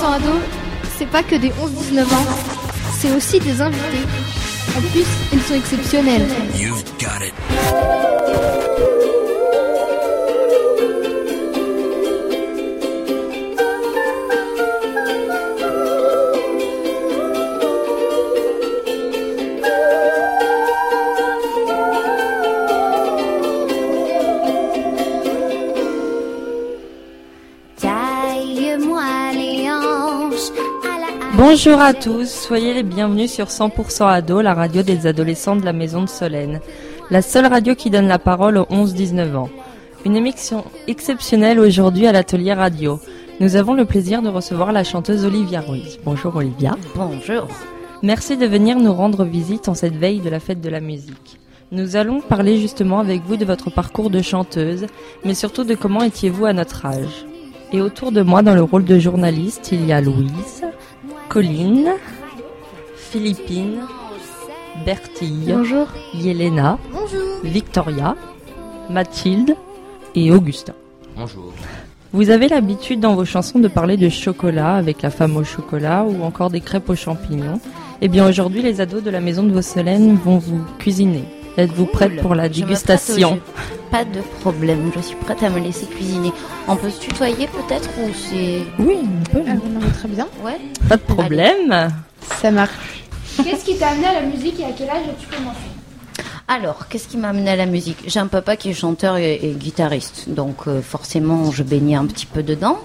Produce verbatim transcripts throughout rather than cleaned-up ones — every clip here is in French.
cent ados, c'est pas que des onze dix-neuf ans, c'est aussi des invités. En plus, ils sont exceptionnels. You've got it. Bonjour à tous, soyez les bienvenus sur cent pour cent Ado, la radio des adolescents de la maison de Solène. La seule radio qui donne la parole aux onze dix-neuf ans. Une émission exceptionnelle aujourd'hui à l'atelier radio. Nous avons le plaisir de recevoir la chanteuse Olivia Ruiz. Bonjour Olivia. Bonjour. Merci de venir nous rendre visite en cette veille de la fête de la musique. Nous allons parler justement avec vous de votre parcours de chanteuse, mais surtout de comment étiez-vous à notre âge. Et autour de moi, dans le rôle de journaliste, il y a Louise, Colline, Philippine, Bertille, Bonjour. Yelena, Bonjour. Victoria, Mathilde et Augustin. Bonjour. Vous avez l'habitude dans vos chansons de parler de chocolat avec la femme au chocolat ou encore des crêpes aux champignons. Eh bien aujourd'hui, les ados de la maison de Vaux-Solène vont vous cuisiner. Êtes-vous prête pour la dégustation ? Pas de problème, je suis prête à me laisser cuisiner. On peut se tutoyer peut-être ou c'est... Oui, on peut. Ah, non, très bien. Ouais. Pas de problème. Ça marche. Qu'est-ce qui t'a amené à la musique et à quel âge as-tu commencé ? Alors, qu'est-ce qui m'a amené à la musique ? J'ai un papa qui est chanteur et, et guitariste, donc euh, forcément je baignais un petit peu dedans.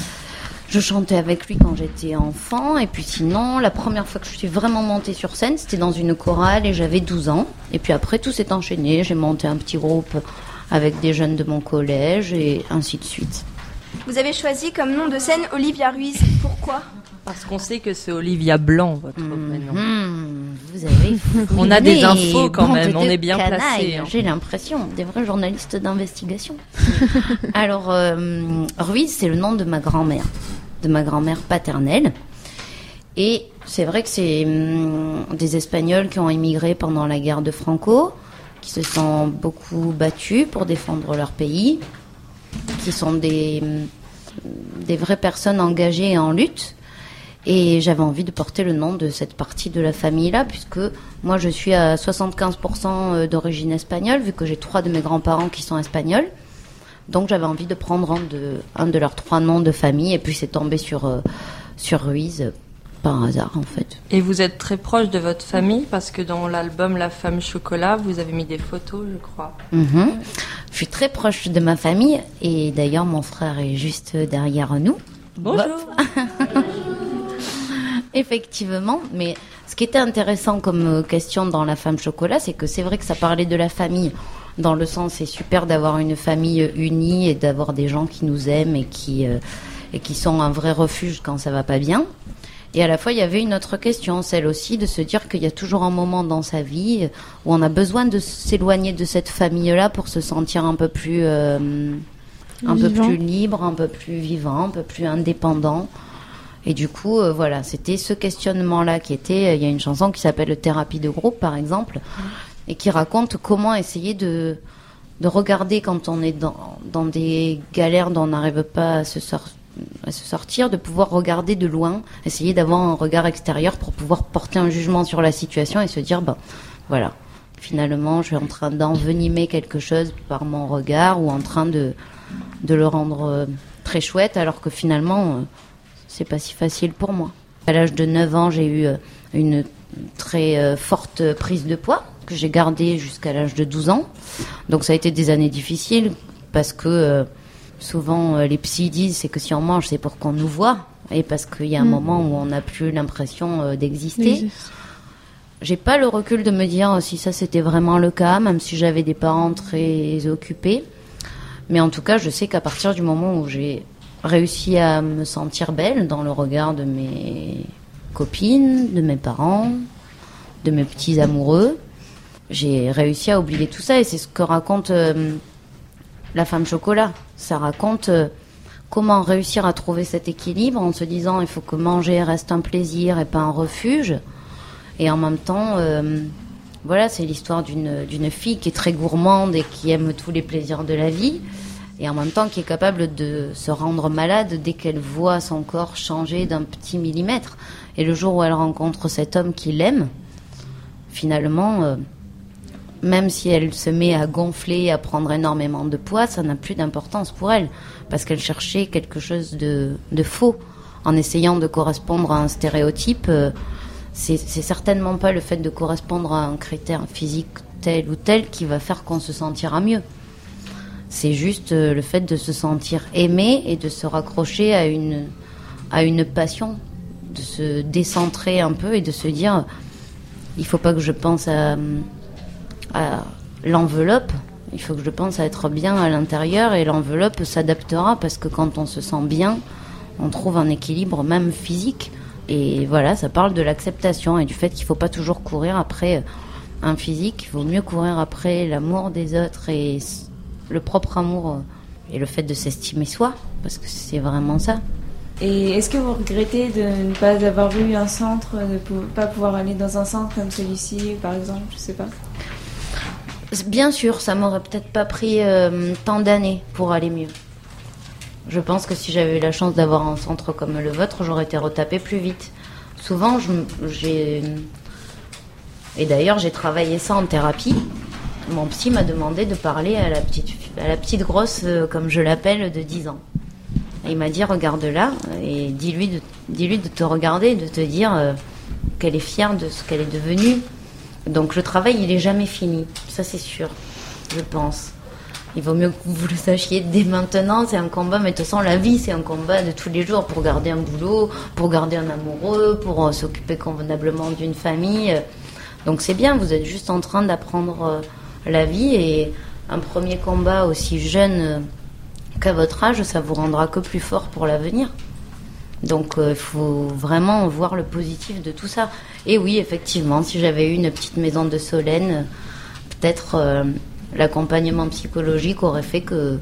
Je chantais avec lui quand j'étais enfant, et puis sinon, la première fois que je suis vraiment montée sur scène, c'était dans une chorale et j'avais douze ans. Et puis après, tout s'est enchaîné, j'ai monté un petit groupe avec des jeunes de mon collège et ainsi de suite. Vous avez choisi comme nom de scène Olivia Ruiz. Pourquoi ? Parce qu'on sait que c'est Olivia Blanc, votre prénom. Mmh, vous avez On a des infos quand bande même, on de est bien canailles, placés. Hein. J'ai l'impression, des vrais journalistes d'investigation. Alors, euh, Ruiz, c'est le nom de ma grand-mère, de ma grand-mère paternelle. Et c'est vrai que c'est hum, des Espagnols qui ont émigré pendant la guerre de Franco, qui se sont beaucoup battus pour défendre leur pays, qui sont des, des vraies personnes engagées et en lutte. Et j'avais envie de porter le nom de cette partie de la famille-là, puisque moi je suis à soixante-quinze pour cent d'origine espagnole, vu que j'ai trois de mes grands-parents qui sont espagnols. Donc j'avais envie de prendre un de, un de leurs trois noms de famille, et puis c'est tombé sur, euh, sur Ruiz, par hasard en fait. Et vous êtes très proche de votre famille, parce que dans l'album La Femme Chocolat, vous avez mis des photos, je crois. Mm-hmm. Je suis très proche de ma famille, et d'ailleurs mon frère est juste derrière nous. Bonjour. Effectivement, mais ce qui était intéressant comme question dans La Femme Chocolat, c'est que c'est vrai que ça parlait de la famille, dans le sens c'est super d'avoir une famille unie et d'avoir des gens qui nous aiment et qui, euh, et qui sont un vrai refuge quand ça va pas bien. Et à la fois, il y avait une autre question, celle aussi de se dire qu'il y a toujours un moment dans sa vie où on a besoin de s'éloigner de cette famille-là pour se sentir un peu plus, euh, un peu plus libre, un peu plus vivant, un peu plus indépendant. Et du coup, euh, voilà, c'était ce questionnement-là qui était... Il y a une chanson qui s'appelle « Thérapie de groupe », par exemple, mmh. et qui raconte comment essayer de, de regarder quand on est dans, dans des galères dont on n'arrive pas à se, sor- à se sortir, de pouvoir regarder de loin, essayer d'avoir un regard extérieur pour pouvoir porter un jugement sur la situation et se dire, ben voilà, finalement, je suis en train d'envenimer quelque chose par mon regard ou en train de, de le rendre euh, très chouette, alors que finalement... Euh, c'est pas si facile pour moi. À l'âge de neuf ans, j'ai eu une très forte prise de poids que j'ai gardée jusqu'à l'âge de douze ans. Donc ça a été des années difficiles parce que euh, souvent les psys disent c'est que si on mange, c'est pour qu'on nous voit et parce qu'il y a un mmh. moment où on n'a plus l'impression euh, d'exister. Mmh. J'ai pas le recul de me dire si ça c'était vraiment le cas, même si j'avais des parents très occupés. Mais en tout cas, je sais qu'à partir du moment où j'ai réussi à me sentir belle dans le regard de mes copines, de mes parents, de mes petits amoureux, j'ai réussi à oublier tout ça. Et c'est ce que raconte euh, La Femme Chocolat. Ça raconte euh, comment réussir à trouver cet équilibre en se disant il faut que manger reste un plaisir et pas un refuge. Et en même temps, euh, voilà, c'est l'histoire d'une, d'une fille qui est très gourmande et qui aime tous les plaisirs de la vie, et en même temps qui est capable de se rendre malade dès qu'elle voit son corps changer d'un petit millimètre. Et le jour où elle rencontre cet homme qui l'aime, finalement, euh, même si elle se met à gonfler, à prendre énormément de poids, ça n'a plus d'importance pour elle, parce qu'elle cherchait quelque chose de, de faux. En essayant de correspondre à un stéréotype, euh, c'est, c'est certainement pas le fait de correspondre à un critère physique tel ou tel qui va faire qu'on se sentira mieux. C'est juste euh, le fait de se sentir aimé et de se raccrocher à une, à une passion, de se décentrer un peu et de se dire il faut pas que je pense à, à l'enveloppe, il faut que je pense à être bien à l'intérieur, et l'enveloppe s'adaptera, parce que quand on se sent bien, on trouve un équilibre même physique. Et voilà, ça parle de l'acceptation et du fait qu'il faut pas toujours courir après un physique, il vaut mieux courir après l'amour des autres et le propre amour et le fait de s'estimer soi, parce que c'est vraiment ça. Et est-ce que vous regrettez de ne pas avoir eu un centre, de ne pas pouvoir aller dans un centre comme celui-ci, par exemple, je sais pas? Bien sûr, ça m'aurait peut-être pas pris euh, tant d'années pour aller mieux. Je pense que si j'avais eu la chance d'avoir un centre comme le vôtre, j'aurais été retapée plus vite. Souvent, je, j'ai... Et d'ailleurs, j'ai travaillé ça en thérapie. Mon psy m'a demandé de parler à la petite, à la petite grosse, euh, comme je l'appelle, de dix ans. Et il m'a dit, regarde-la et dis-lui de, dis-lui de te regarder, de te dire euh, qu'elle est fière de ce qu'elle est devenue. Donc le travail, il est jamais fini. Ça, c'est sûr, je pense. Il vaut mieux que vous le sachiez dès maintenant. C'est un combat, mais de toute façon, la vie, c'est un combat de tous les jours pour garder un boulot, pour garder un amoureux, pour euh, s'occuper convenablement d'une famille. Donc c'est bien, vous êtes juste en train d'apprendre euh, la vie, et un premier combat aussi jeune euh, qu'à votre âge, ça vous rendra que plus fort pour l'avenir. Donc il euh, faut vraiment voir le positif de tout ça. Et oui, effectivement, si j'avais eu une petite maison de Solène, euh, peut-être euh, l'accompagnement psychologique aurait fait que,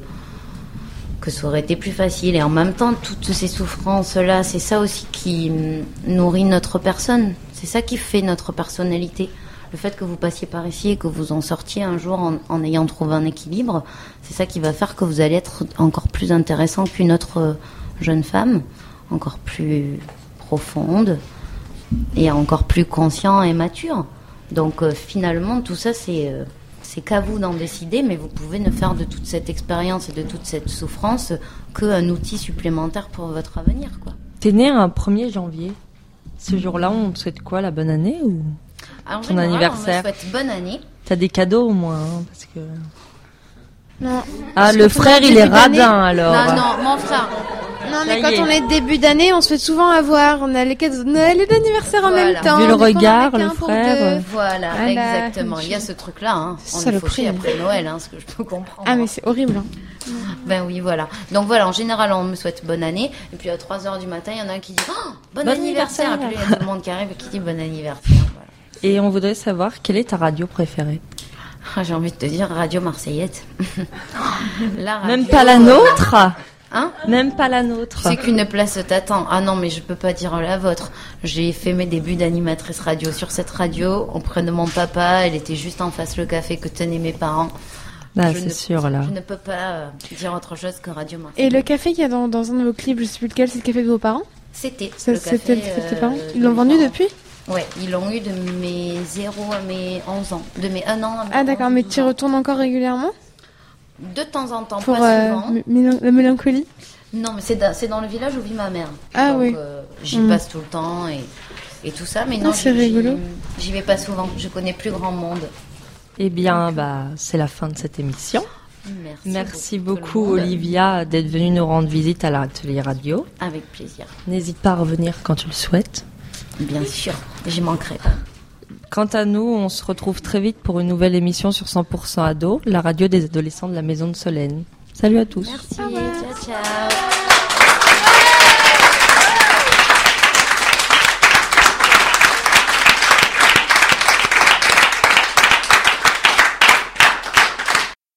que ça aurait été plus facile. Et en même temps, toutes ces souffrances-là, c'est ça aussi qui nourrit notre personne. C'est ça qui fait notre personnalité. Le fait que vous passiez par ici et que vous en sortiez un jour en, en ayant trouvé un équilibre, c'est ça qui va faire que vous allez être encore plus intéressant qu'une autre jeune femme, encore plus profonde et encore plus conscient et mature. Donc euh, finalement, tout ça, c'est, euh, c'est qu'à vous d'en décider, mais vous pouvez ne faire de toute cette expérience et de toute cette souffrance qu'un outil supplémentaire pour votre avenir, quoi. T'es née un premier janvier. Ce jour-là, on te souhaite quoi, la bonne année ou Alors, ton général, anniversaire? On me souhaite bonne année. T'as des cadeaux au moins, hein, parce que... Non. Ah, Parce le que frère, pendant il le est début d'année- radin, alors. Non, non, mon frère. Non, Ça mais y quand est. on est début d'année, on se fait souvent avoir. On a les cadeaux de Noël et d'anniversaire en Voilà. même temps. Vu le Des fois, on en regard, a le qu'un pour frère. deux. Voilà, Voilà. exactement. Il y a ce truc-là, hein. On est Saloperie. fauché après Noël, hein, ce que je peux comprendre. Ah, mais c'est horrible. Hein. Ben oui, voilà. Donc voilà, en général, on me souhaite bonne année. Et puis à trois heures du matin, il y en a un qui dit oh, bon, Bon anniversaire. anniversaire. Et puis il y a tout le monde qui arrive et qui dit bon anniversaire. Voilà. Et on voudrait savoir, quelle est ta radio préférée? Ah, j'ai envie de te dire Radio Marseillette. La radio, Même pas la nôtre? Hein? Même pas la nôtre. C'est qu'une place t'attend. Ah non, mais je peux pas dire la vôtre. J'ai fait mes débuts d'animatrice radio sur cette radio auprès de mon papa. Elle était juste en face le café que tenaient mes parents. Ah, Je c'est ne- sûr, là. Je ne peux pas euh, dire autre chose que Radio Marseillette. Et le café qu'il y a dans, dans un de vos clips, je sais plus lequel, c'est le café de vos parents? C'était Ça, le C'était café. le café de tes euh, parents? Ils de l'ont mes vendu parents. depuis? Ouais, ils l'ont eu de mes zéro à mes onze ans. De mes un an à mes Ah, d'accord, onze, mais douze tu y ans. retournes encore régulièrement? De temps en temps, Pour pas euh, souvent. m- mélan- la mélancolie? Non, mais c'est dans, c'est dans le village où vit ma mère. Ah Donc, oui. euh, j'y Mm. passe tout le temps et, et tout ça. Mais Ah, non, c'est j'y- rigolo. J'y, j'y vais pas souvent. Je connais plus grand monde. Eh bien, bah, c'est la fin de cette émission. Merci, Merci beaucoup, beaucoup, tout le monde. Olivia, d'être venue nous rendre visite à l'atelier radio. Avec plaisir. N'hésite pas à revenir quand tu le souhaites. Bien sûr. J'y manquerai pas. Quant à nous, on se retrouve très vite pour une nouvelle émission sur cent pour cent Ado, la radio des adolescents de la Maison de Solène. Salut à tous. Merci. Ciao, ciao.